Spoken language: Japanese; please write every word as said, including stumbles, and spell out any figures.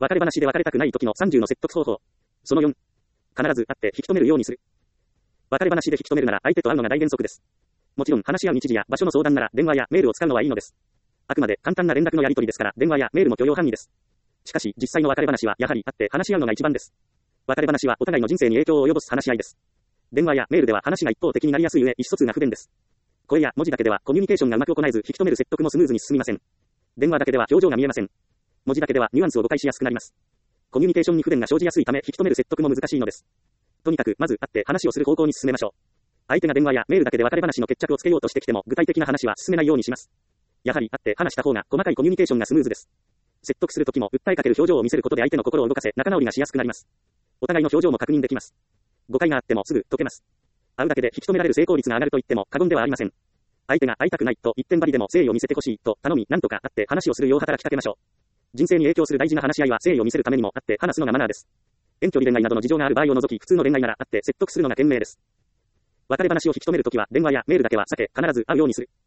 別れ話で別れたくない時のさんじゅうの説得方法。そのよん。必ず会って引き止めるようにする。別れ話で引き止めるなら相手と会うのが大原則です。もちろん話し合う日時や場所の相談なら電話やメールを使うのはいいのです。あくまで簡単な連絡のやり取りですから電話やメールも許容範囲です。しかし実際の別れ話はやはり会って話し合うのが一番です。別れ話はお互いの人生に影響を及ぼす話し合いです。電話やメールでは話が一方的になりやすい上意思疎通が不便です。声や文字だけではコミュニケーションがうまく行えず引き止める説得もスムーズに進みません。電話だけでは表情が見えません。文字だけではニュアンスを誤解しやすくなります。コミュニケーションに不便が生じやすいため引き止める説得も難しいのです。とにかくまず会って話をする方向に進めましょう。相手が電話やメールだけで別れ話の決着をつけようとしてきても具体的な話は進めないようにします。やはり会って話した方が細かいコミュニケーションがスムーズです。説得するときも訴えかける表情を見せることで相手の心を動かせ仲直りがしやすくなります。お互いの表情も確認できます。誤解があってもすぐ解けます。会うだけで引き止められる成功率が上がると言っても過言ではありません。相手が会いたくないと一点張りでも誠意を見せてほしいと頼み何とか会って話をするよう働きかけましょう。人生に影響する大事な話し合いは誠意を見せるためにも会って話すのがマナーです。遠距離恋愛などの事情がある場合を除き普通の恋愛なら会って説得するのが賢明です。別れ話を引き止めるときは電話やメールだけは避け必ず会うようにする。